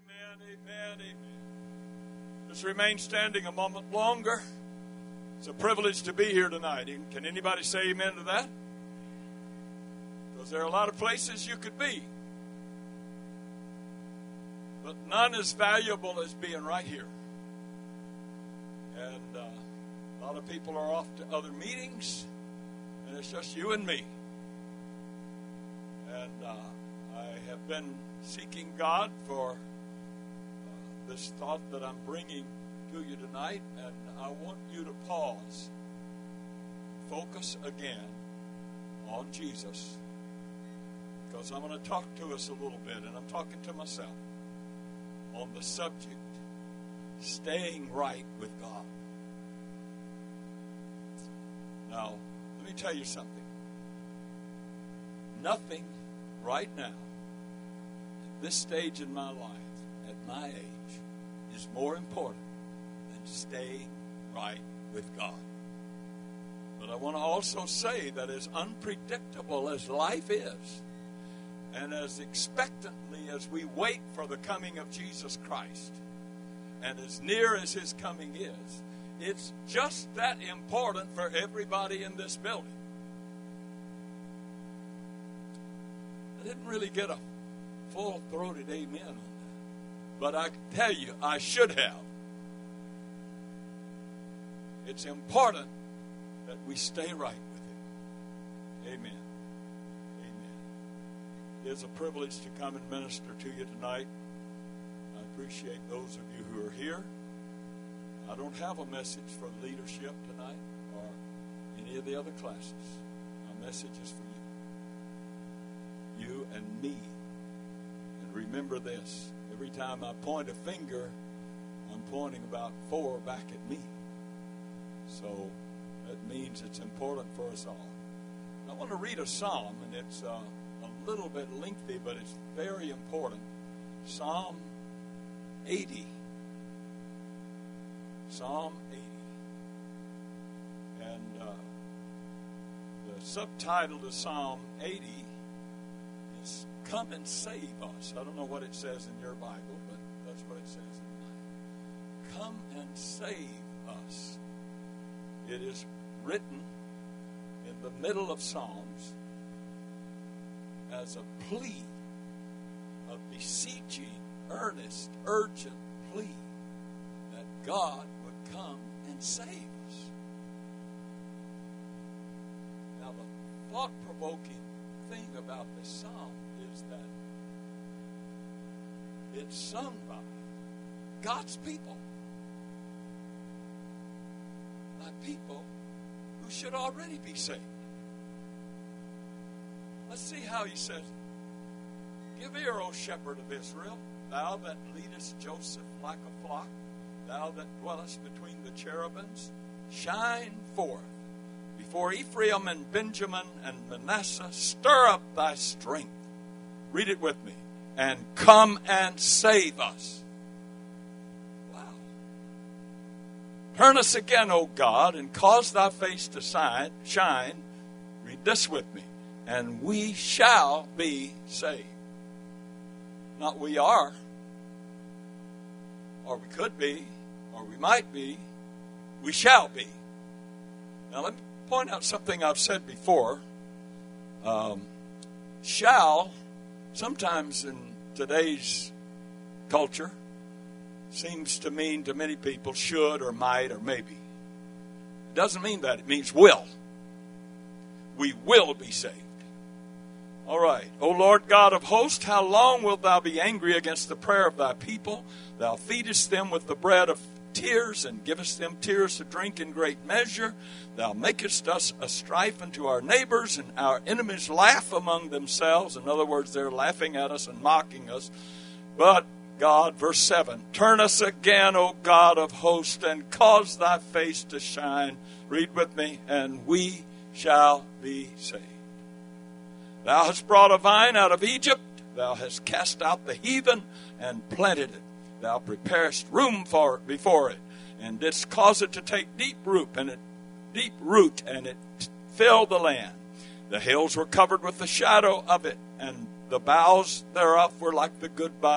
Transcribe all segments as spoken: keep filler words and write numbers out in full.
Amen, amen, amen. Just remain standing a moment longer. It's a privilege to be here tonight. Can anybody say amen to that? Because there are a lot of places you could be. But none as valuable as being right here. And uh, a lot of people are off to other meetings, and it's just you and me. And uh, I have been seeking God for uh, this thought that I'm bringing to you tonight, and I want you to pause, focus again on Jesus, because I'm going to talk to us a little bit, and I'm talking to myself, on the subject, staying right with God. Now, let me tell you something. Nothing right now, at this stage in my life, at my age, is more important than staying right with God. But I want to also say that as unpredictable as life is, and as expectantly as we wait for the coming of Jesus Christ, and as near as His coming is, it's just that important for everybody in this building. I didn't really get a full-throated amen on that, but I tell you, I should have. It's important that we stay right with Him. Amen. It is a privilege to come and minister to you tonight. I appreciate those of you who are here. I don't have a message for leadership tonight or any of the other classes. My message is for you. You and me. And remember this. Every time I point a finger, I'm pointing about four back at me. So that means it's important for us all. I want to read a psalm, and it's uh, a little bit lengthy, but it's very important. Psalm eighty. Psalm eighty. And uh, the subtitle to Psalm eighty is Come and Save Us. I don't know what it says in your Bible, but that's what it says in mine. Come and save us. It is written in the middle of Psalms as a plea, a beseeching, earnest, urgent plea that God would come and save us. Now, the thought-provoking thing about this psalm is that it's sung by God's people, by people who should already be saved. Let's see how he says it. Give ear, O shepherd of Israel, thou that leadest Joseph like a flock, thou that dwellest between the cherubims, shine forth before Ephraim and Benjamin and Manasseh, stir up thy strength. Read it with me. And come and save us. Wow. Turn us again, O God, and cause thy face to shine. Read this with me. And we shall be saved. Not we are, or we could be, or we might be. We shall be. Now let me point out something I've said before. Um, shall, sometimes in today's culture, seems to mean to many people should or might or maybe. It doesn't mean that. It means will. We will be saved. All right. O Lord God of hosts, how long wilt thou be angry against the prayer of thy people? Thou feedest them with the bread of tears, and givest them tears to drink in great measure. Thou makest us a strife unto our neighbors, and our enemies laugh among themselves. In other words, they're laughing at us and mocking us. But God, verse seven, turn us again, O God of hosts, and cause thy face to shine. Read with me. And we shall be saved. Thou hast brought a vine out of Egypt. Thou hast cast out the heathen and planted it. Thou preparest room for it before it, and didst cause it to take deep root, and it deep root, and it filled the land. The hills were covered with the shadow of it, and the boughs thereof were like the good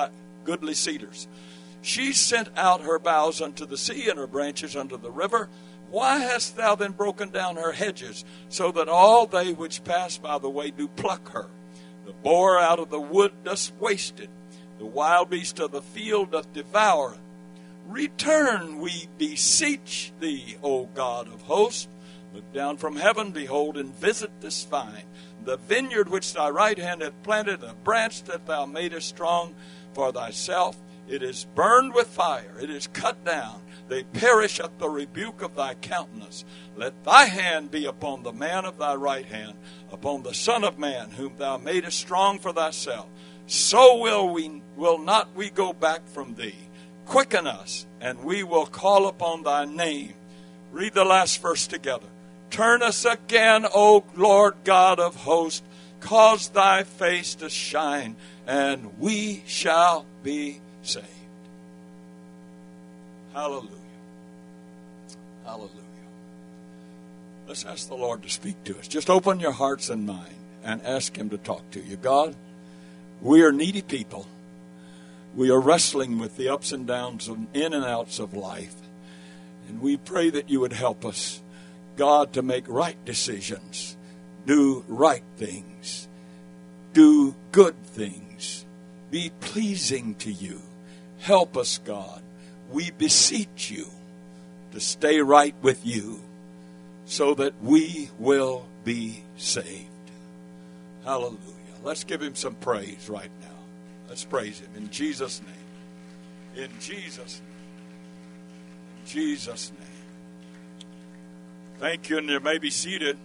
goodly cedars. She sent out her boughs unto the sea, and her branches unto the river. Why hast thou then broken down her hedges, so that all they which pass by the way do pluck her? The boar out of the wood doth waste it. The wild beast of the field doth devour it. Return, we beseech thee, O God of hosts. Look down from heaven, behold, and visit this vine, the vineyard which thy right hand hath planted, and the branch that thou madest strong for thyself. It is burned with fire, it is cut down. They perish at the rebuke of thy countenance. Let thy hand be upon the man of thy right hand, upon the Son of Man, whom thou madest strong for thyself. So will we will not we go back from thee. Quicken us, and we will call upon thy name. Read the last verse together. Turn us again, O Lord God of hosts. Cause thy face to shine, and we shall be saved. Hallelujah. Hallelujah. Let's ask the Lord to speak to us. Just open your hearts and mind and ask him to talk to you. God, we are needy people. We are wrestling with the ups and downs and in and outs of life. And we pray that you would help us, God, to make right decisions, do right things, do good things, be pleasing to you. Help us, God. We beseech you to stay right with you so that we will be saved. Hallelujah. Let's give him some praise right now. Let's praise him in Jesus' name. In Jesus' name. In Jesus' name. Thank you, and you may be seated.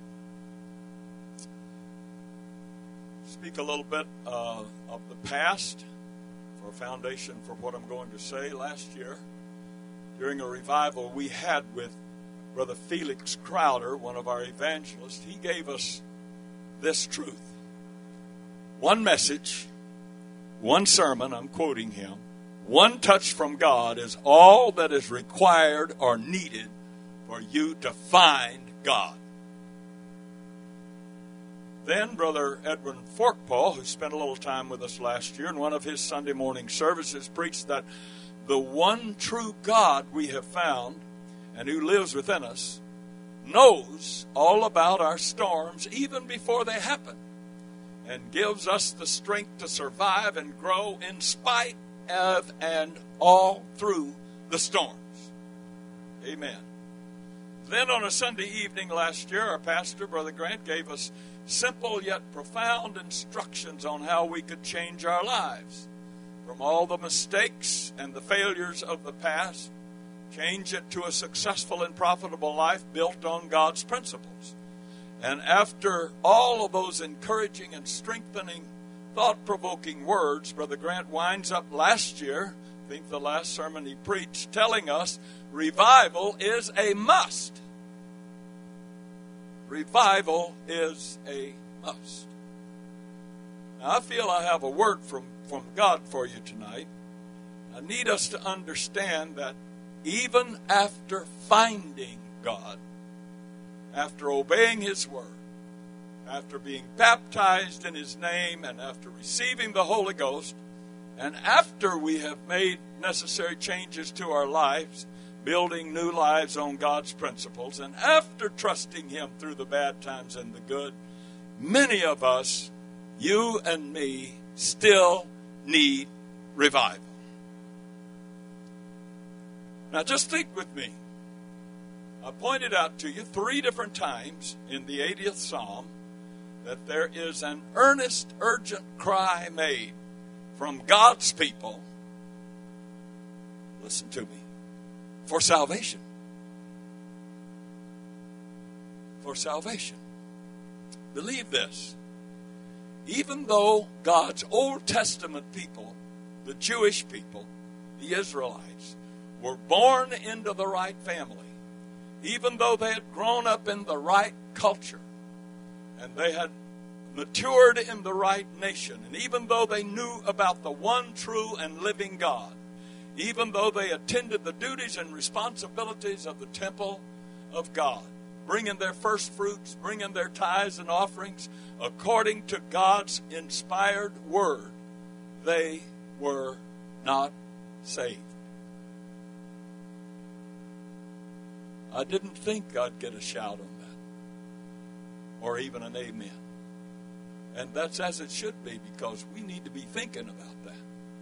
Speak a little bit uh, of the past for a foundation for what I'm going to say. Last year, during a revival we had with Brother Felix Crowder, one of our evangelists, he gave us this truth. One message, one sermon, I'm quoting him, one touch from God is all that is required or needed for you to find God. Then Brother Edwin Forkpaw, who spent a little time with us last year in one of his Sunday morning services, preached that the one true God we have found and who lives within us knows all about our storms even before they happen and gives us the strength to survive and grow in spite of and all through the storms. Amen. Then on a Sunday evening last year, our pastor, Brother Grant, gave us simple yet profound instructions on how we could change our lives from all the mistakes and the failures of the past, change it to a successful and profitable life built on God's principles. And after all of those encouraging and strengthening, thought-provoking words, Brother Grant winds up last year, I think the last sermon he preached, telling us revival is a must. Revival is a must. Now, I feel I have a word from, from God for you tonight. I need us to understand that even after finding God, after obeying his word, after being baptized in his name, and after receiving the Holy Ghost, and after we have made necessary changes to our lives, building new lives on God's principles, and after trusting him through the bad times and the good, many of us, you and me, still need revival. Now just think with me. I pointed out to you three different times in the eightieth Psalm that there is an earnest, urgent cry made from God's people, listen to me, for salvation. For salvation. Believe this. Even though God's Old Testament people, the Jewish people, the Israelites, were born into the right family, even though they had grown up in the right culture, and they had matured in the right nation, and even though they knew about the one true and living God, even though they attended the duties and responsibilities of the temple of God, bringing their first fruits, bringing their tithes and offerings according to God's inspired word, they were not saved. I didn't think I'd get a shout on that, or even an amen. And that's as it should be, because we need to be thinking about that.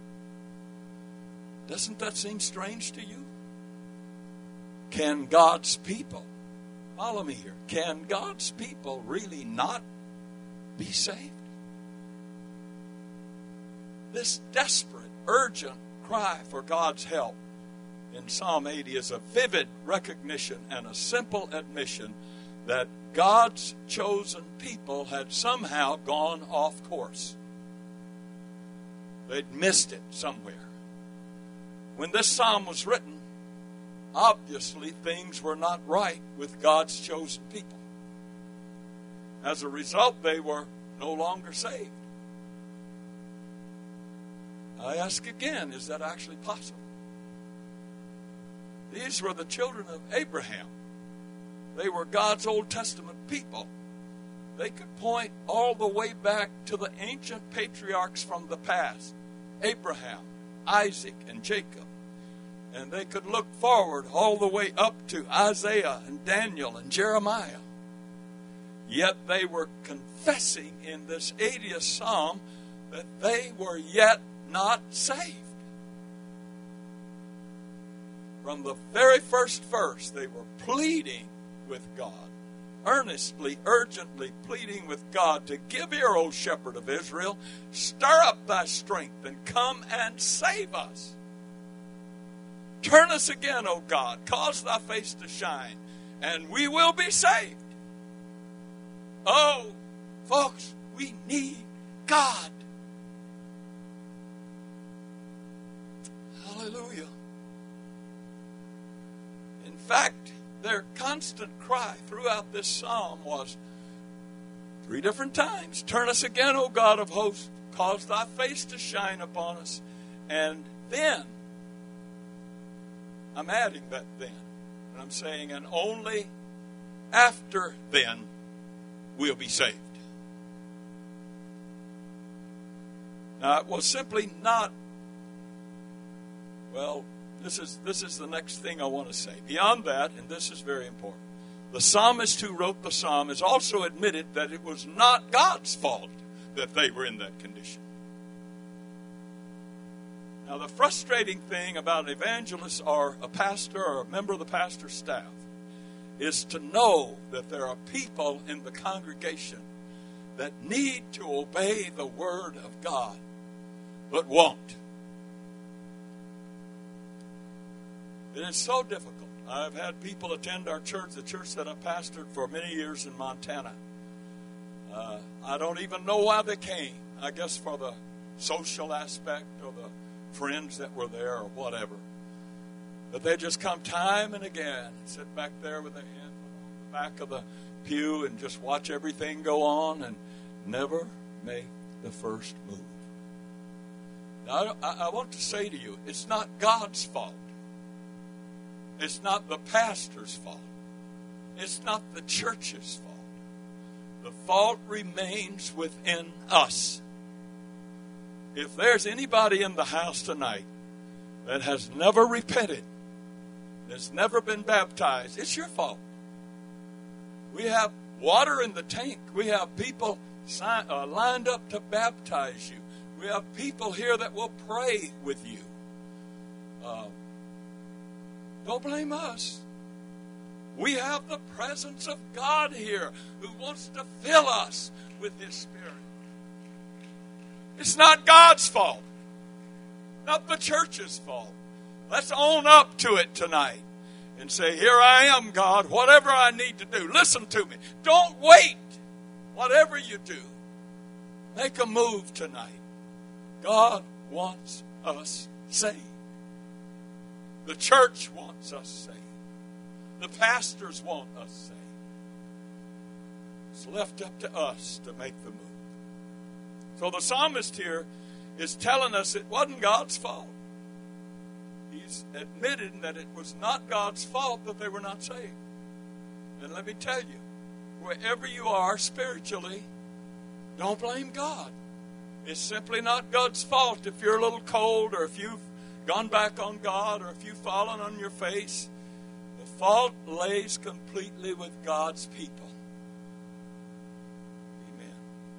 Doesn't that seem strange to you? Can God's people, follow me here, can God's people really not be saved? This desperate, urgent cry for God's help in Psalm eighty is a vivid recognition and a simple admission that God's chosen people had somehow gone off course. They'd missed it somewhere. When this psalm was written, obviously things were not right with God's chosen people. As a result, they were no longer saved. I ask again, is that actually possible? These were the children of Abraham. They were God's Old Testament people. They could point all the way back to the ancient patriarchs from the past, Abraham, Isaac, and Jacob. And they could look forward all the way up to Isaiah and Daniel and Jeremiah. Yet they were confessing in this eightieth Psalm that they were yet not saved. From the very first verse, they were pleading with God, earnestly, urgently pleading with God to give ear, O shepherd of Israel, stir up thy strength and come and save us. Turn us again, O God, cause thy face to shine, and we will be saved. Oh, folks, we need God. Hallelujah. In fact, their constant cry throughout this psalm was three different times, turn us again, O God of hosts, cause thy face to shine upon us. And then, I'm adding that then, and I'm saying, and only after then we'll be saved. Now, it was simply not, well, This is this is the next thing I want to say. Beyond that, and this is very important, the psalmist who wrote the psalm has also admitted that it was not God's fault that they were in that condition. Now, the frustrating thing about evangelists or a pastor or a member of the pastor's staff is to know that there are people in the congregation that need to obey the Word of God, but won't. It is so difficult. I've had people attend our church, the church that I pastored for many years in Montana. Uh, I don't even know why they came. I guess for the social aspect or the friends that were there or whatever. But they just come time and again and sit back there with their hand on the back of the pew and just watch everything go on and never make the first move. Now, I, I want to say to you, it's not God's fault. It's not the pastor's fault. It's not the church's fault. The fault remains within us. If there's anybody in the house tonight that has never repented, that's never been baptized, it's your fault. We have water in the tank. We have people sign, uh, lined up to baptize you. We have people here that will pray with you. Uh, Don't blame us. We have the presence of God here who wants to fill us with His Spirit. It's not God's fault. Not the church's fault. Let's own up to it tonight and say, here I am, God, whatever I need to do. Listen to me. Don't wait. Whatever you do, make a move tonight. God wants us saved. The church wants us saved. The pastors want us saved. It's left up to us to make the move. So the psalmist here is telling us it wasn't God's fault. He's admitting that it was not God's fault that they were not saved. And let me tell you, wherever you are spiritually, don't blame God. It's simply not God's fault if you're a little cold or if you've gone back on God, or if you've fallen on your face, the fault lays completely with God's people. Amen.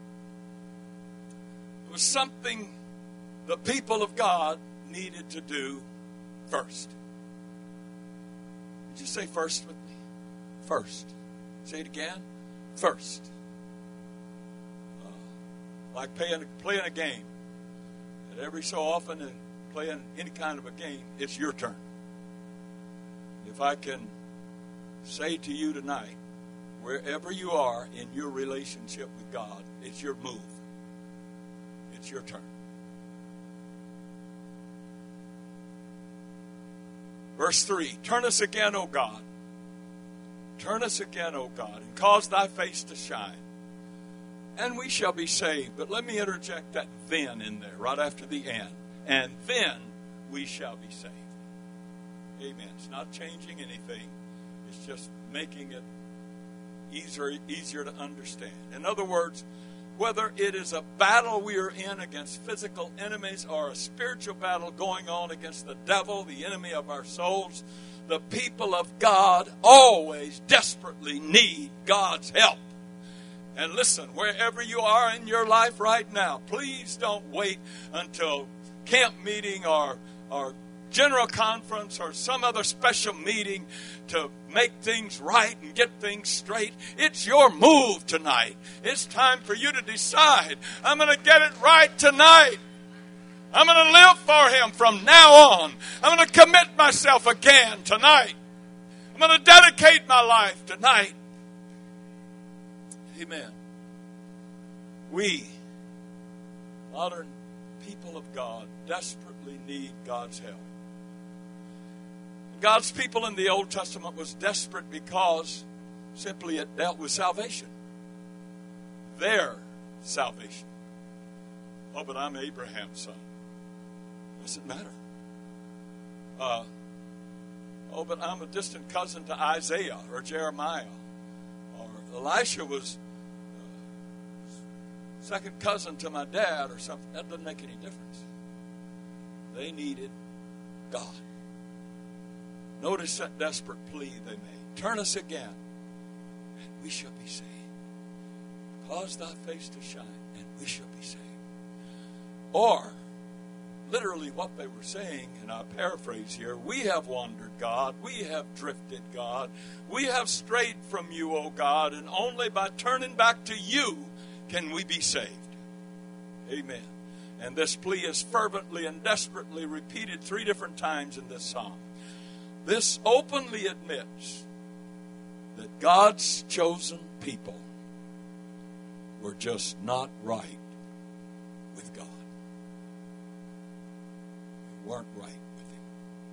It was something the people of God needed to do first. Did you say first with me? First. Say it again. First. Uh, like playing, playing a game. And every so often in playing any kind of a game, it's your turn. If I can say to you tonight, wherever you are in your relationship with God, it's your move. It's your turn. Verse three, turn us again, O God. Turn us again, O God, and cause thy face to shine, and we shall be saved. But let me interject that then in there, right after the and. And then we shall be saved. Amen. It's not changing anything. It's just making it easier, easier to understand. In other words, whether it is a battle we are in against physical enemies or a spiritual battle going on against the devil, the enemy of our souls, the people of God always desperately need God's help. And listen, wherever you are in your life right now, please don't wait until camp meeting or, or general conference or some other special meeting to make things right and get things straight. It's your move tonight. It's time for you to decide, I'm going to get it right tonight. I'm going to live for Him from now on. I'm going to commit myself again tonight. I'm going to dedicate my life tonight. Amen. We, modern people of God, desperately need God's help. God's people in the Old Testament was desperate because simply it dealt with salvation. Their salvation. Oh, but I'm Abraham's son. Doesn't matter. Uh, oh, but I'm a distant cousin to Isaiah or Jeremiah. Or Elisha was uh, second cousin to my dad or something. That doesn't make any difference. They needed God. Notice that desperate plea they made. Turn us again, and we shall be saved. Cause thy face to shine, and we shall be saved. Or, literally what they were saying, and I paraphrase here, we have wandered, God. We have drifted, God. We have strayed from you, O God, and only by turning back to you can we be saved. Amen. And this plea is fervently and desperately repeated three different times in this psalm. This openly admits that God's chosen people were just not right with God. They weren't right with Him.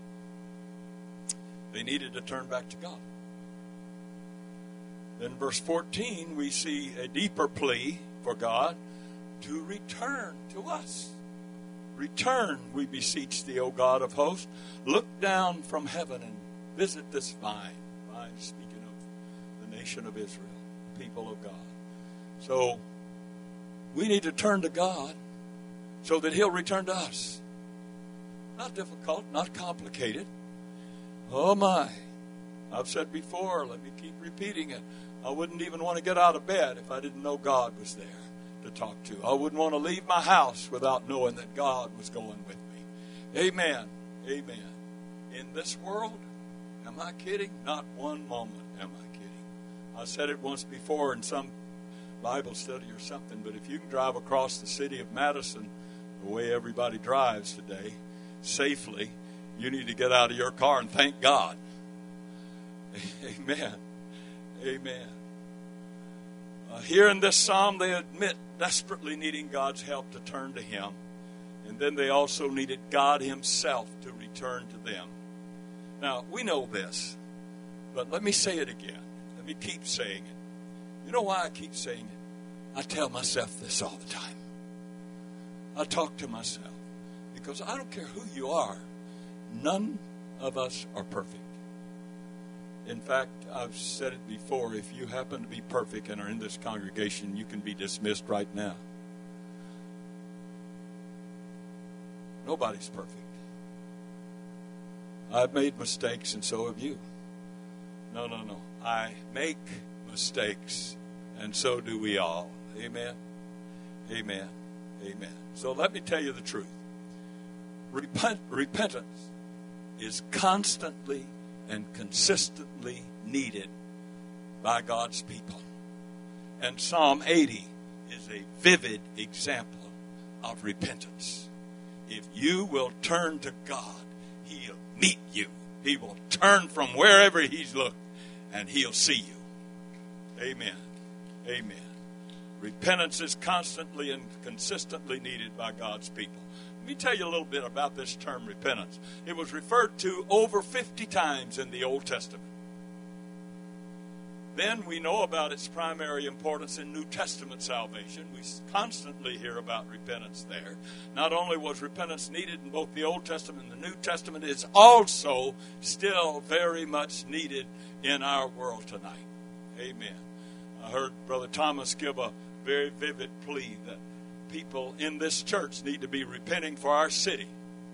They needed to turn back to God. Then verse fourteen, we see a deeper plea for God to return to us. Return, we beseech thee, O God of hosts. Look down from heaven and visit this vine. Vine, speaking of the nation of Israel, the people of God. So, we need to turn to God so that He'll return to us. Not difficult, not complicated. Oh my. I've said before, let me keep repeating it. I wouldn't even want to get out of bed if I didn't know God was there to talk to. I wouldn't want to leave my house without knowing that God was going with me. Amen. Amen. In this world, am I kidding? Not one moment am I kidding. I said it once before in some Bible study or something, but if you can drive across the city of Madison the way everybody drives today, safely, you need to get out of your car and thank God. Amen. Amen. Uh, here in this psalm, they admit desperately needing God's help to turn to Him. And then they also needed God Himself to return to them. Now, we know this, but let me say it again. Let me keep saying it. You know why I keep saying it? I tell myself this all the time. I talk to myself. Because I don't care who you are, none of us are perfect. In fact, I've said it before, if you happen to be perfect and are in this congregation, you can be dismissed right now. Nobody's perfect. I've made mistakes, and so have you. No, no, no. I make mistakes, and so do we all. Amen. Amen. Amen. So let me tell you the truth. Repent, repentance is constantly and consistently needed by God's people. And Psalm eighty is a vivid example of repentance. If you will turn to God, He'll meet you. He will turn from wherever He's looked, and He'll see you. Amen. Amen. Repentance is constantly and consistently needed by God's people. Let me tell you a little bit about this term repentance. It was referred to over fifty times in the Old Testament. Then we know about its primary importance in New Testament salvation. We constantly hear about repentance there. Not only was repentance needed in both the Old Testament and the New Testament, it is also still very much needed in our world tonight. Amen. I heard Brother Thomas give a very vivid plea that people in this church need to be repenting for our city.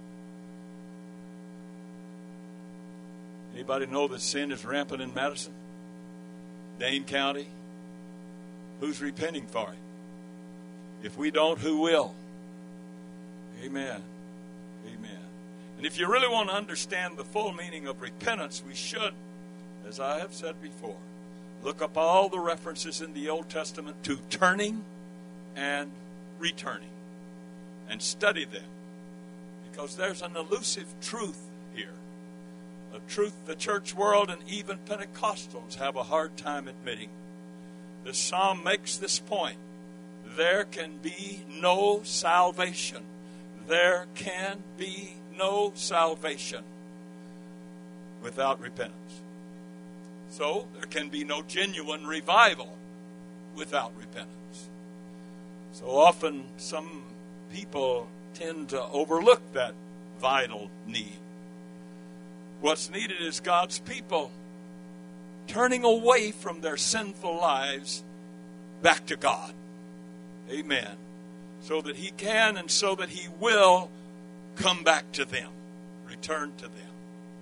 Anybody know that sin is rampant in Madison? Dane County? Who's repenting for it? If we don't, who will? Amen. Amen. And if you really want to understand the full meaning of repentance, we should, as I have said before, look up all the references in the Old Testament to turning and returning and study them, because there's an elusive truth here. A truth the church world and even Pentecostals have a hard time admitting. The psalm makes this point. There can be no salvation. There can be no salvation without repentance. So there can be no genuine revival without repentance. So often some people tend to overlook that vital need. What's needed is God's people turning away from their sinful lives back to God. Amen. So that He can and so that He will come back to them. Return to them.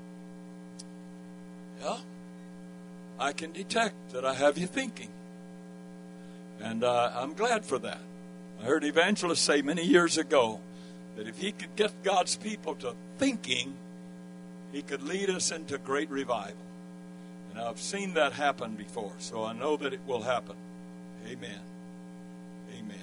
Yeah? I can detect that I have you thinking. And uh, I'm glad for that. I heard evangelists say many years ago that if he could get God's people to thinking, He could lead us into great revival. And I've seen that happen before, so I know that it will happen. Amen. Amen.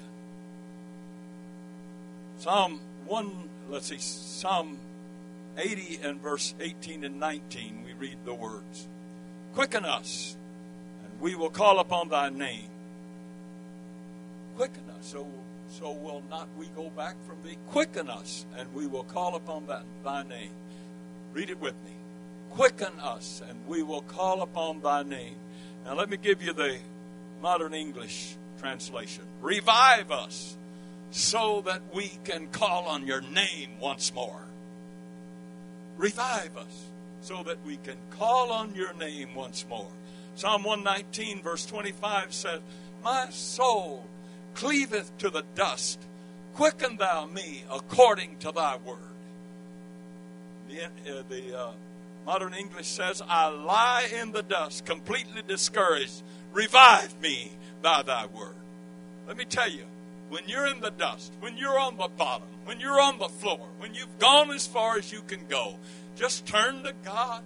Psalm one, let's see, Psalm eighty and verse eighteen and nineteen, we read the words. Quicken us, and we will call upon thy name. Quicken us, so, so will not we go back from thee? Quicken us, and we will call upon that, thy name. Read it with me. Quicken us, and we will call upon thy name. Now let me give you the modern English translation. Revive us, so that we can call on your name once more. Revive us, so that we can call on your name once more. Psalm one nineteen, verse twenty-five says, my soul cleaveth to the dust. Quicken thou me according to thy word. The, uh, the uh, modern English says, I lie in the dust, completely discouraged. Revive me by thy word. Let me tell you, when you're in the dust, when you're on the bottom, when you're on the floor, when you've gone as far as you can go, just turn to God.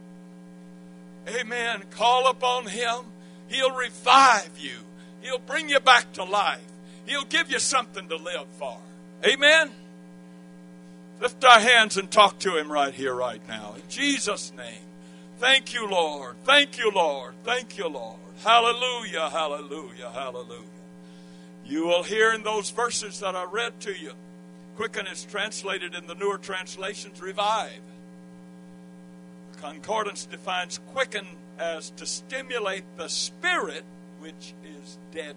Amen. Call upon Him. He'll revive you. He'll bring you back to life. He'll give you something to live for. Amen. Lift our hands and talk to Him right here, right now. In Jesus' name. Thank you, Lord. Thank you, Lord. Thank you, Lord. Hallelujah, hallelujah, hallelujah. You will hear in those verses that I read to you. Quicken is translated in the newer translations, revive. Concordance defines quicken as to stimulate the spirit which is deadened.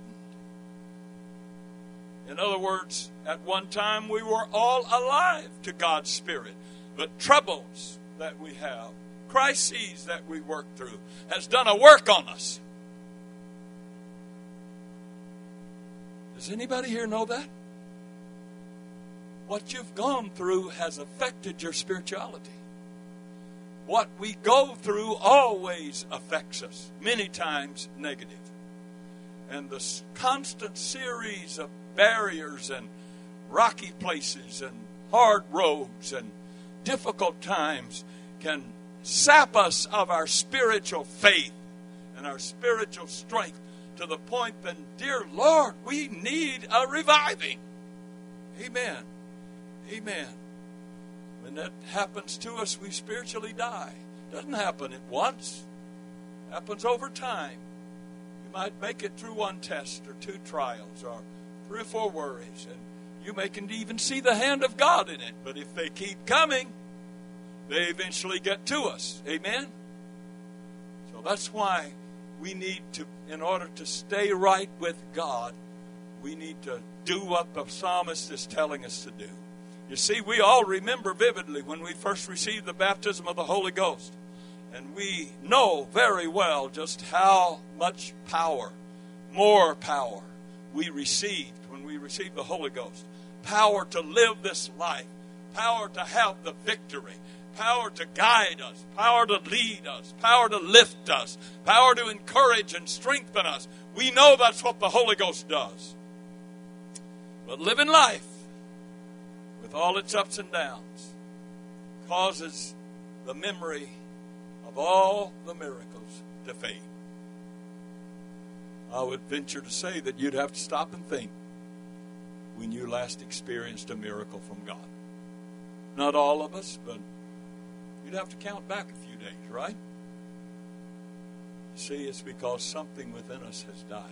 In other words, at one time we were all alive to God's Spirit, but troubles that we have, crises that we work through, has done a work on us. Does anybody here know that? What you've gone through has affected your spirituality. what we go through always affects us, many times negative. And the constant series of barriers and rocky places and hard roads and difficult times can sap us of our spiritual faith and our spiritual strength to the point that, dear Lord, we need a reviving. Amen. Amen. When that happens to us, we spiritually die. It doesn't happen at once. It happens over time. You might make it through one test or two trials or three or four worries, and you may can even see the hand of God in it. But if they keep coming, they eventually get to us. Amen? So that's why we need to, in order to stay right with God, we need to do what the psalmist is telling us to do. You see, we all remember vividly when we first received the baptism of the Holy Ghost. And we know very well just how much power, more power, we received when we received the Holy Ghost. Power to live this life. Power to have the victory. Power to guide us. Power to lead us. Power to lift us. Power to encourage and strengthen us. We know that's what the Holy Ghost does. But living life, with all its ups and downs, causes the memory of all the miracles to fade. I would venture to say that you'd have to stop and think when you last experienced a miracle from God. Not all of us, but you'd have to count back a few days, right? See, it's because something within us has died.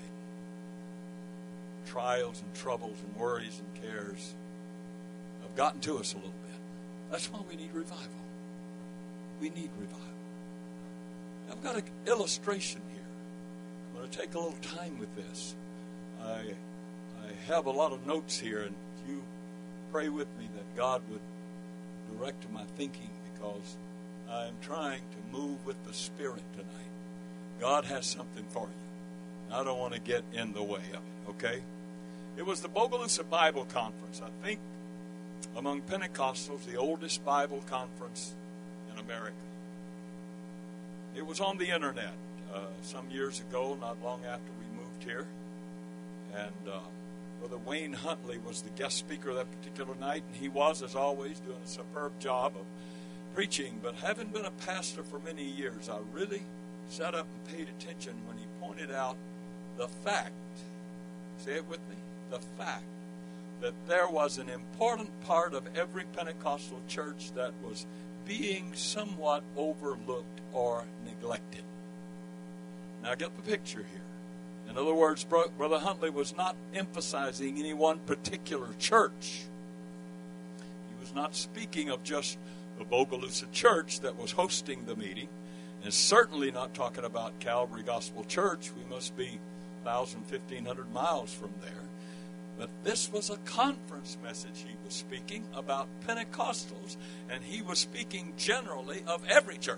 Trials and troubles and worries and cares have gotten to us a little bit. That's why we need revival. We need revival. I've got an illustration here. I'm going to take a little time with this. I, I have a lot of notes here, and you pray with me that God would direct my thinking, because I am trying to move with the Spirit tonight. God has something for you. I don't want to get in the way of it, okay? It was the Bogalusa Bible Conference, I think, among Pentecostals, the oldest Bible conference in America. It was on the internet uh, some years ago, not long after we moved here. And uh, Brother Wayne Huntley was the guest speaker that particular night, and he was, as always, doing a superb job of preaching. But having been a pastor for many years, I really sat up and paid attention when he pointed out the fact, say it with me, the fact that there was an important part of every Pentecostal church that was being somewhat overlooked or neglected. Now get the picture here. In other words, Brother Huntley was not emphasizing any one particular church. He was not speaking of just the Bogalusa Church that was hosting the meeting, and certainly not talking about Calvary Gospel Church. We must be one thousand, fifteen hundred miles from there. But this was a conference message he was speaking about Pentecostals, and he was speaking generally of every church.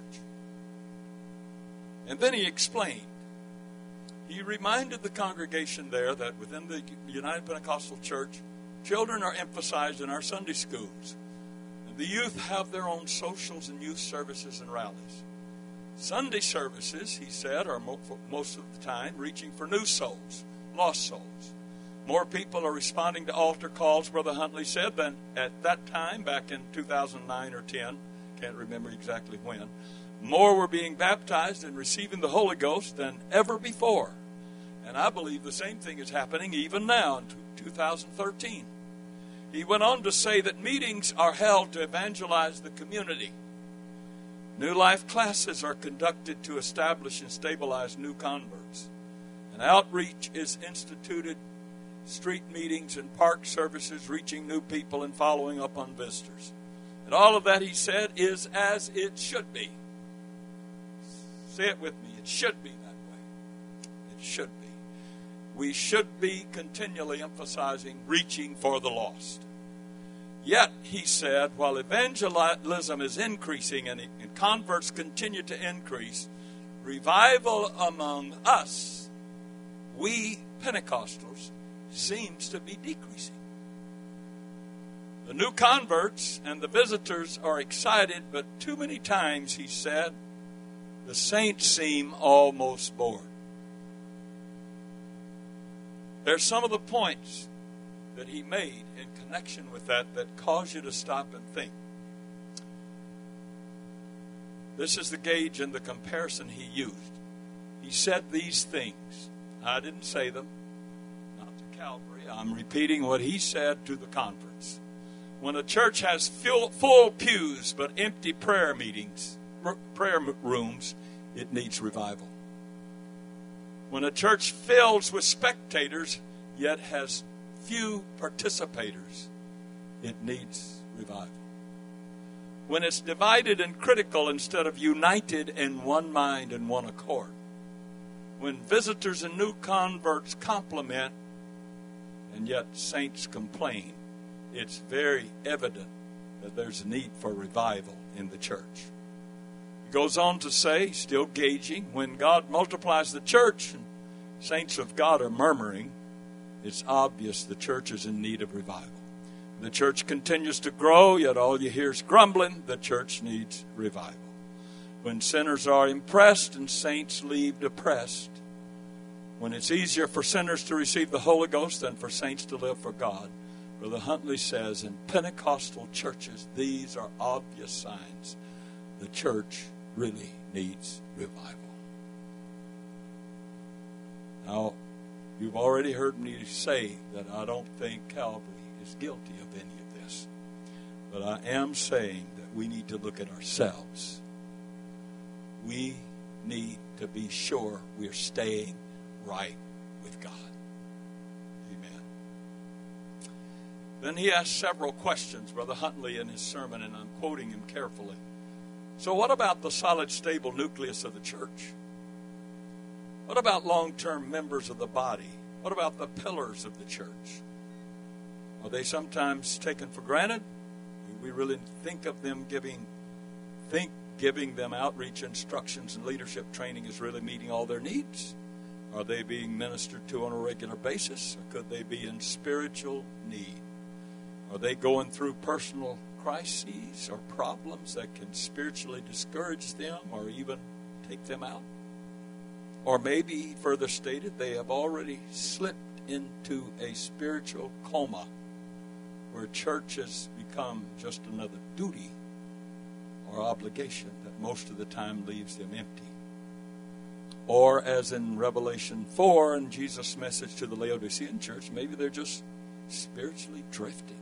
And then he explained. He reminded the congregation there that within the United Pentecostal Church, children are emphasized in our Sunday schools. And the youth have their own socials and youth services and rallies. Sunday services, he said, are most of the time reaching for new souls, lost souls. More people are responding to altar calls, Brother Huntley said, than at that time, back in two thousand nine or ten. Can't remember exactly when. More were being baptized and receiving the Holy Ghost than ever before. And I believe the same thing is happening even now in two thousand thirteen. He went on to say that meetings are held to evangelize the community. New life classes are conducted to establish and stabilize new converts. And outreach is instituted, street meetings and park services reaching new people and following up on visitors. And all of that, he said, is as it should be. Say it with me. It should be that way. It should be. We should be continually emphasizing reaching for the lost. Yet, he said, while evangelism is increasing and converts continue to increase, revival among us, we Pentecostals, seems to be decreasing. The new converts and the visitors are excited, but too many times, he said, the saints seem almost bored. There's some of the points that he made in connection with that that cause you to stop and think. This is the gauge and the comparison he used. He said these things. I didn't say them, not to Calvary. I'm repeating what he said to the conference. When a church has full, full pews but empty prayer meetings, prayer rooms, it needs revival. When a church fills with spectators yet has few participators, it needs revival. When it's divided and critical instead of united in one mind and one accord. When visitors and new converts compliment and yet saints complain, it's very evident that there's a need for revival in the church. He goes on to say, still gauging, when God multiplies the church and saints of God are murmuring, it's obvious the church is in need of revival. The church continues to grow, yet all you hear is grumbling. The church needs revival. When sinners are impressed and saints leave depressed, when it's easier for sinners to receive the Holy Ghost than for saints to live for God, Brother Huntley says, in Pentecostal churches, these are obvious signs the church really needs revival. Now, you've already heard me say that I don't think Calvary is guilty of any of this. But I am saying that we need to look at ourselves. We need to be sure we're staying right with God. Amen. Then he asked several questions, Brother Huntley, in his sermon, and I'm quoting him carefully. So what about the solid, stable nucleus of the church? What about long-term members of the body? What about the pillars of the church? Are they sometimes taken for granted? Do we really think of them giving, think giving them outreach instructions and leadership training is really meeting all their needs? Are they being ministered to on a regular basis? Or could they be in spiritual need? Are they going through personal crises or problems that can spiritually discourage them or even take them out? Or maybe, further stated, they have already slipped into a spiritual coma where church has become just another duty or obligation that most of the time leaves them empty. Or, as in Revelation four and Jesus' message to the Laodicean church, maybe they're just spiritually drifting.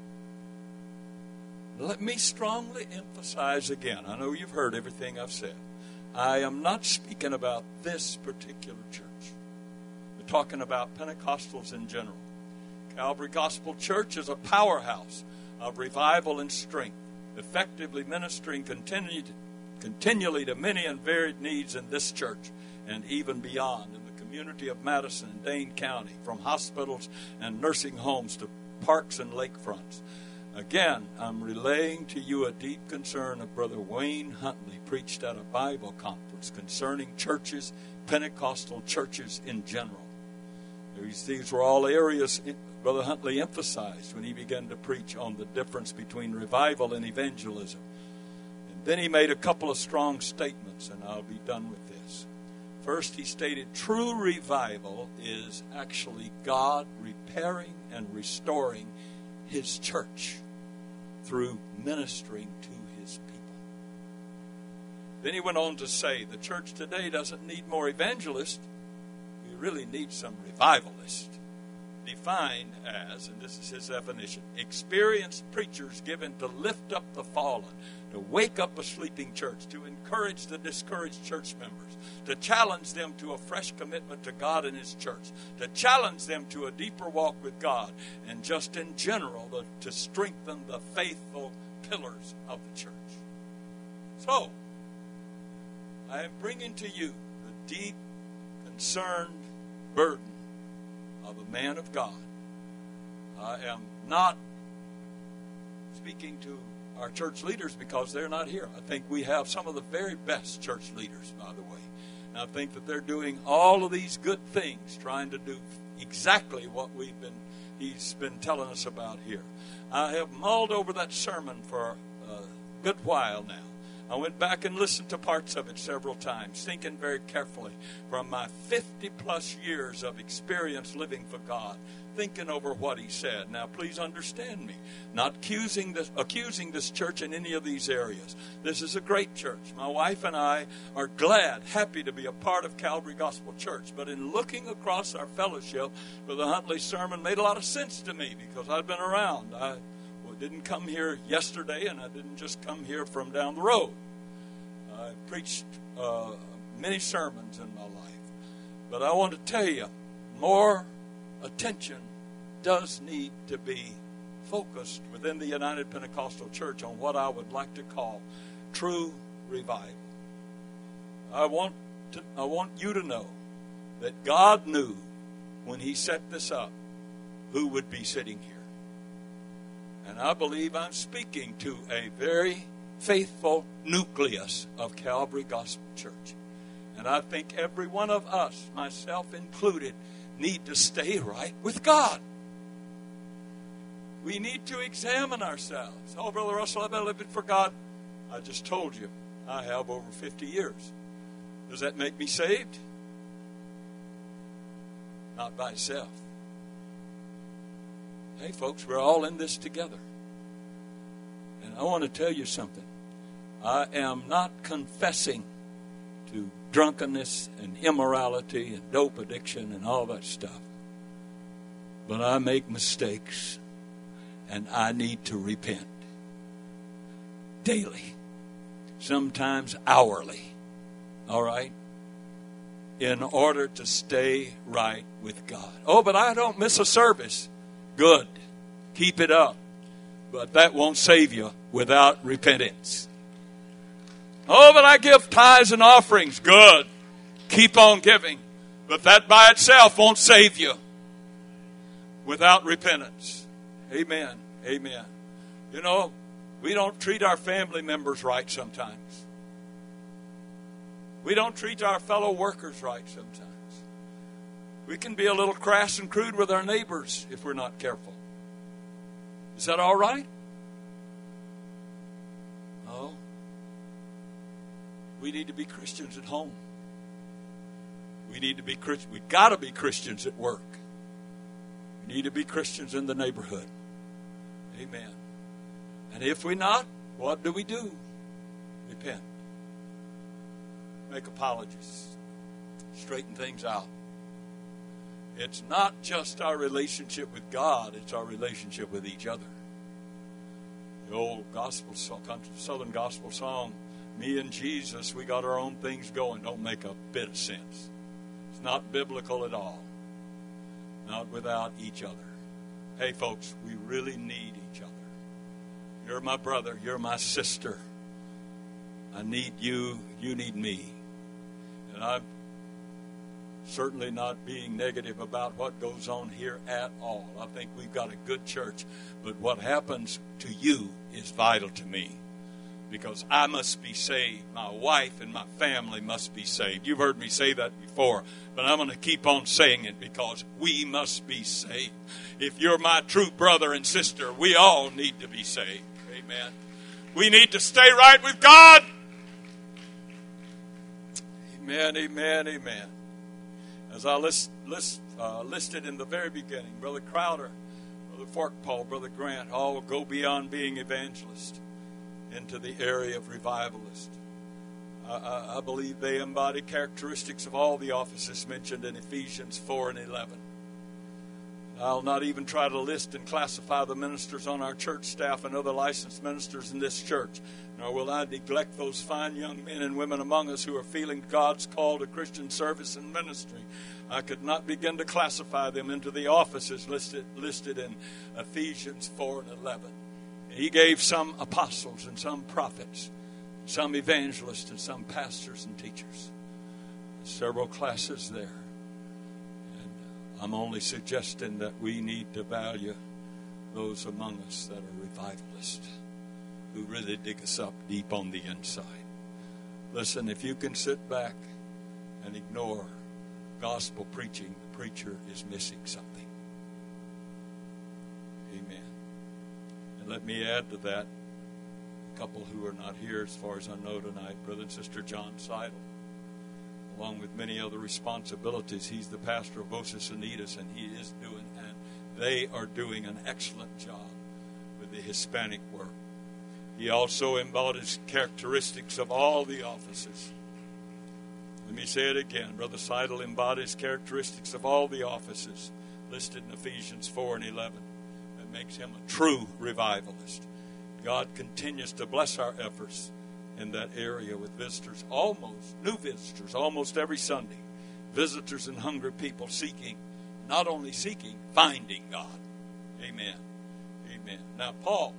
Let me strongly emphasize again, I know you've heard everything I've said. I am not speaking about this particular church. We're talking about Pentecostals in general. Calvary Gospel Church is a powerhouse of revival and strength, effectively ministering continually, continually to many and varied needs in this church and even beyond in the community of Madison and Dane County, from hospitals and nursing homes to parks and lakefronts. Again, I'm relaying to you a deep concern of Brother Wayne Huntley preached at a Bible conference concerning churches, Pentecostal churches in general. These, these were all areas Brother Huntley emphasized when he began to preach on the difference between revival and evangelism. And then he made a couple of strong statements, and I'll be done with this. First, he stated true revival is actually God repairing and restoring His church through ministering to His people. Then he went on to say the church today doesn't need more evangelists. We really need some revivalists. Defined as, and this is his definition, experienced preachers given to lift up the fallen, to wake up a sleeping church, to encourage the discouraged church members, to challenge them to a fresh commitment to God and His church, to challenge them to a deeper walk with God, and just in general, the, to strengthen the faithful pillars of the church. So, I am bringing to you the deep, concerned burden of a man of God. I am not speaking to our church leaders because they're not here. I think we have some of the very best church leaders, by the way. And I think that they're doing all of these good things, trying to do exactly what we've been he's been telling us about here. I have mulled over that sermon for a good while now. I went back and listened to parts of it several times, thinking very carefully from my fifty-plus years of experience living for God, thinking over what he said. Now, please understand me. Not accusing this, accusing this church in any of these areas. This is a great church. My wife and I are glad, happy to be a part of Calvary Gospel Church. But in looking across our fellowship, Brother Huntley's sermon made a lot of sense to me because I've been around. I didn't come here yesterday, and I didn't just come here from down the road. I preached uh, many sermons in my life. But I want to tell you, more attention does need to be focused within the United Pentecostal Church on what I would like to call true revival. I want to, I want you to know that God knew when he set this up who would be sitting here. And I believe I'm speaking to a very faithful nucleus of Calvary Gospel Church. And I think every one of us, myself included, need to stay right with God. We need to examine ourselves. Oh, Brother Russell, I've been living for God. I just told you, I have over fifty years. Does that make me saved? Not by itself. Hey, folks, we're all in this together. And I want to tell you something. I am not confessing to drunkenness and immorality and dope addiction and all that stuff. But I make mistakes, and I need to repent daily, sometimes hourly, all right, in order to stay right with God. Oh, but I don't miss a service. Good. Keep it up. But that won't save you without repentance. Oh, but I give tithes and offerings. Good. Keep on giving. But that by itself won't save you without repentance. Amen. Amen. You know, we don't treat our family members right sometimes. We don't treat our fellow workers right sometimes. We can be a little crass and crude with our neighbors if we're not careful. Is that all right? No. We need to be Christians at home. We need to be Christians. We've got to be Christians at work. We need to be Christians in the neighborhood. Amen. And if we're not, what do we do? Repent. Make apologies. Straighten things out. It's not just our relationship with God, it's our relationship with each other. The old gospel song, Southern gospel song, me and Jesus, we got our own things going, don't make a bit of sense. It's not biblical at all. Not without each other. Hey, folks, we really need each other. You're my brother, you're my sister. I need you, you need me. And I'm certainly not being negative about what goes on here at all. I think we've got a good church. But what happens to you is vital to me. Because I must be saved. My wife and my family must be saved. You've heard me say that before. But I'm going to keep on saying it because we must be saved. If you're my true brother and sister, we all need to be saved. Amen. We need to stay right with God. Amen, amen, amen. As I list, list, uh, listed in the very beginning, Brother Crowder, Brother Forkpole, Brother Grant, all go beyond being evangelists into the area of revivalist. I, I, I believe they embody characteristics of all the offices mentioned in Ephesians four and eleven. I'll not even try to list and classify the ministers on our church staff and other licensed ministers in this church, nor will I neglect those fine young men and women among us who are feeling God's call to Christian service and ministry. I could not begin to classify them into the offices listed, listed in Ephesians four and eleven. He gave some apostles and some prophets, some evangelists and some pastors and teachers. Several classes there. I'm only suggesting that we need to value those among us that are revivalists, who really dig us up deep on the inside. Listen, if you can sit back and ignore gospel preaching, the preacher is missing something. let me add to that a couple who are not here as far as I know tonight. Brother and Sister John Seidel, along with many other responsibilities. He's the pastor of Voces Unidas, and he is doing, and they are doing an excellent job with the Hispanic work. He also embodies characteristics of all the offices. Let me say it again. Brother Seidel embodies characteristics of all the offices listed in Ephesians four and eleven. That makes him a true revivalist. God continues to bless our efforts in that area with visitors, almost, new visitors, almost every Sunday. Visitors and hungry people seeking, not only seeking, finding God. Amen. Amen. Now, Paul,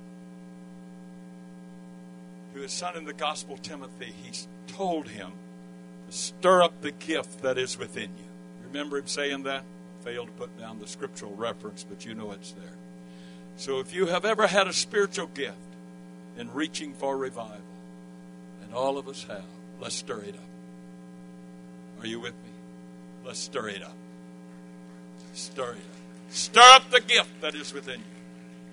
who is son in the gospel Timothy, he's told him to stir up the gift that is within you. Remember him saying that? Failed to put down the scriptural reference, but you know it's there. So if you have ever had a spiritual gift in reaching for revival, and all of us have, let's stir it up. Are you with me? Let's stir it up. Stir it up. Stir up the gift that is within you.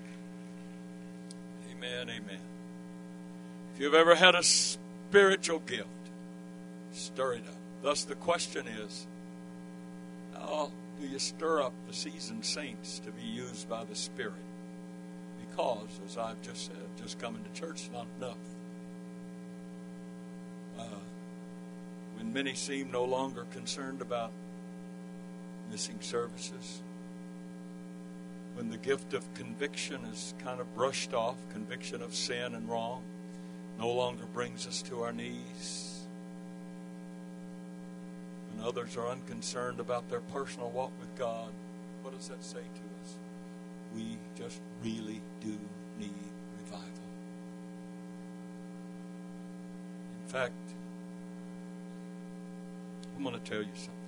Amen, amen. If you've ever had a spiritual gift, stir it up. Thus the question is, how do you stir up the seasoned saints to be used by the Spirit? Because, as I've just said, just coming to church is not enough. Uh, when many seem no longer concerned about missing services, when the gift of conviction is kind of brushed off, conviction of sin and wrong, no longer brings us to our knees, when others are unconcerned about their personal walk with God, what does that say to us? We just really do need revival. In fact, I'm going to tell you something.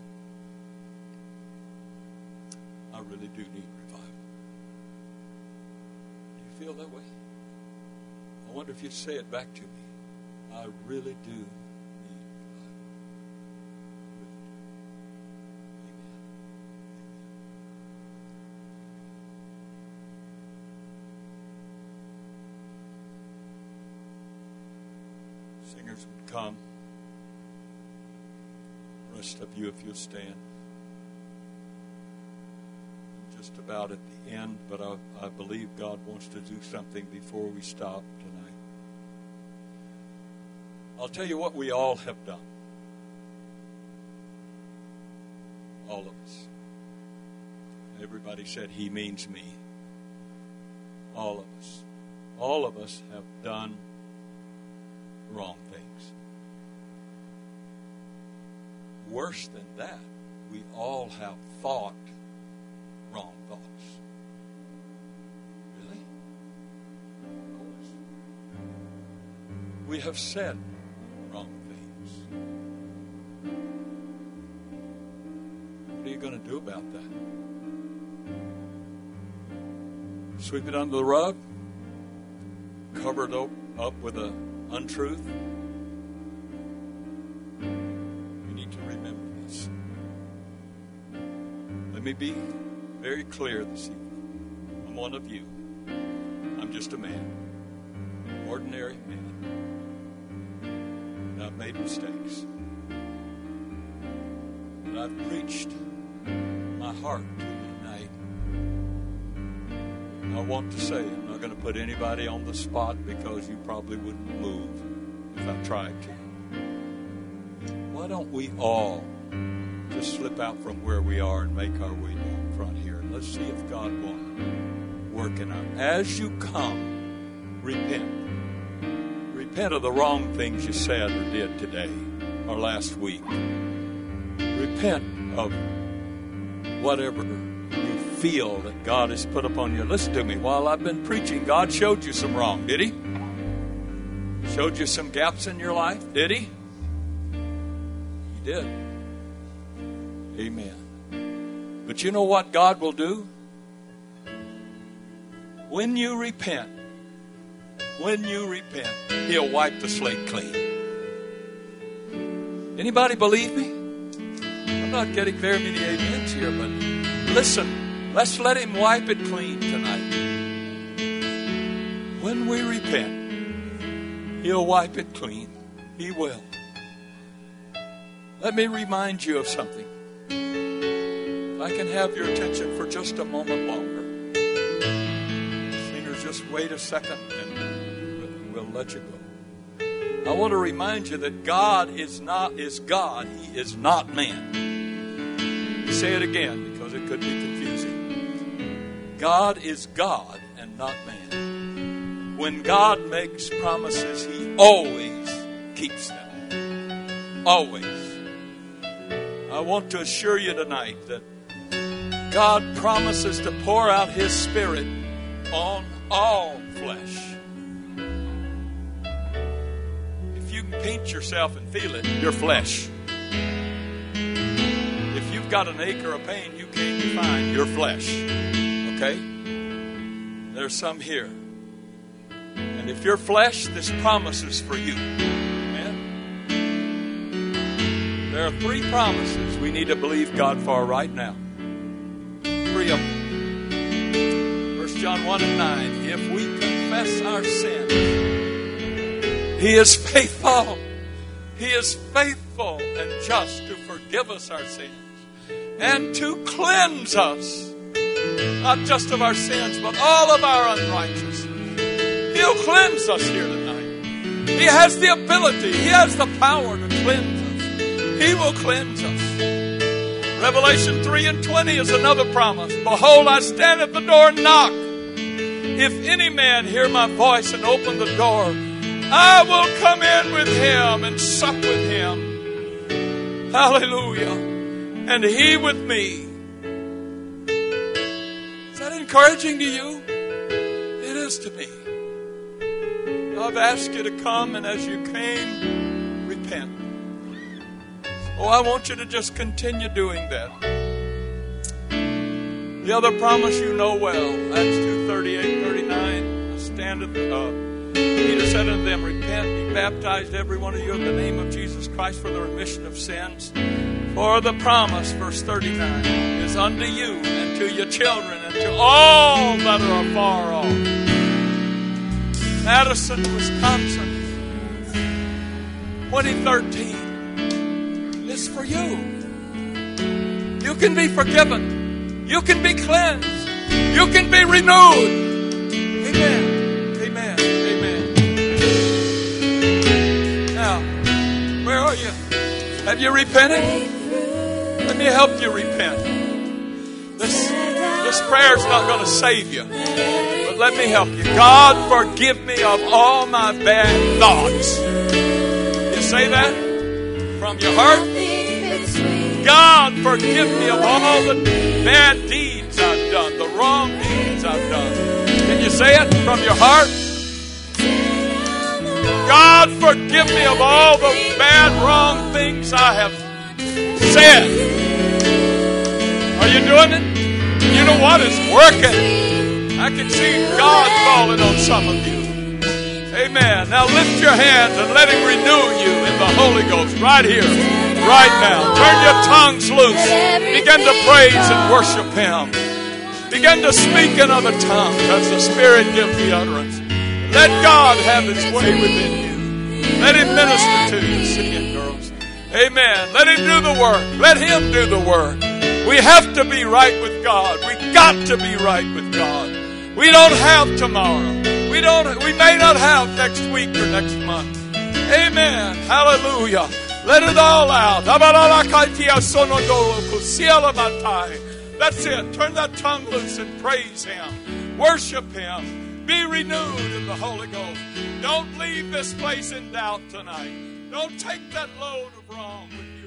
I really do need revival. Do you feel that way? I wonder if you'd say it back to me. I really do need revival. Amen. Singers would come. The rest of you, if you'll stand. I'm just about at the end, but I, I believe God wants to do something before we stop tonight. I'll tell you what we all have done. All of us. Everybody said, he means me. All of us. All of us have done wrong things. Worse than that, we all have thought wrong thoughts. Really? Of course. We have said wrong things. What are you going to do about that? Sweep it under the rug? Cover it up with an untruth? We need to remember this. Let me be very clear this evening. I'm one of you. I'm just a man. An ordinary man. And I've made mistakes. And I've preached my heart to you tonight. And I want to say, I'm not going to put anybody on the spot because you probably wouldn't move if I tried to. Why don't we all just slip out from where we are and make our way down front here? And let's see if God will work in our... As you come, repent. Repent of the wrong things you said or did today or last week. Repent of whatever you feel that God has put upon you. Listen to me. While I've been preaching, God showed you some wrong, did He? Showed you some gaps in your life, did He? He did. Amen. But you know what God will do? When you repent, when you repent, He'll wipe the slate clean. Anybody believe me? I'm not getting very many amens here, but listen, let's let Him wipe it clean tonight. we repent, He'll wipe it clean. He will. Let me remind you of something. If I can have your attention for just a moment longer. Singers, just wait a second and we'll let you go. I want to remind you that God is not is God. He is not man. Say it again because it could be confusing. God is God and not man. When God makes promises, He always keeps them. Always. I want to assure you tonight that God promises to pour out His Spirit on all flesh. Paint yourself and feel it, your flesh. If you've got an ache or a pain you can't define, your flesh. Okay? There's some here. And if your flesh, this promise is for you. Amen? There are three promises we need to believe God for right now. Three of them. First John one and nine. If we confess our sins, He is faithful. He is faithful and just to forgive us our sins and to cleanse us, not just of our sins, but all of our unrighteousness. He'll cleanse us here tonight. He has the ability. He has the power to cleanse us. He will cleanse us. Revelation three and twenty is another promise. Behold, I stand at the door and knock. If any man hear my voice and open the door, I will come in with him and sup with him. Hallelujah. And he with me. Is that encouraging to you? It is to me. I've asked you to come, and as you came, repent. Oh, I want you to just continue doing that. The other promise you know well. Acts two thirty-eight, thirty-nine. I stand at the... Uh, Peter said unto them, repent, be baptized every one of you in the name of Jesus Christ for the remission of sins. For the promise, verse thirty-nine, is unto you and to your children and to all that are far off. Madison, Wisconsin, twenty thirteen is for you. You can be forgiven. You can be cleansed. You can be renewed. Amen. Amen. Where are you? Have you repented? Let me help you repent. This, this prayer is not going to save you. But let me help you. God, forgive me of all my bad thoughts. You say that from your heart? God, forgive me of all the bad deeds I've done, the wrong deeds I've done. Can you say it from your heart? God, forgive me of all the bad, wrong things I have said. Are you doing it? You know what? It's working. I can see God falling on some of you. Amen. Now lift your hands and let Him renew you in the Holy Ghost right here, right now. Turn your tongues loose. Begin to praise and worship Him. Begin to speak in other tongues as the Spirit gives the utterance. Let God have His way within you. Let Him minister to you, singing girls. Amen. Let Him do the work. Let Him do the work. We have to be right with God. We got to be right with God. We don't have tomorrow. We don't. We may not have next week or next month. Amen. Hallelujah. Let it all out. That's it. Turn that tongue loose and praise Him. Worship Him. Be renewed in the Holy Ghost. Don't leave this place in doubt tonight. Don't take that load of wrong with you.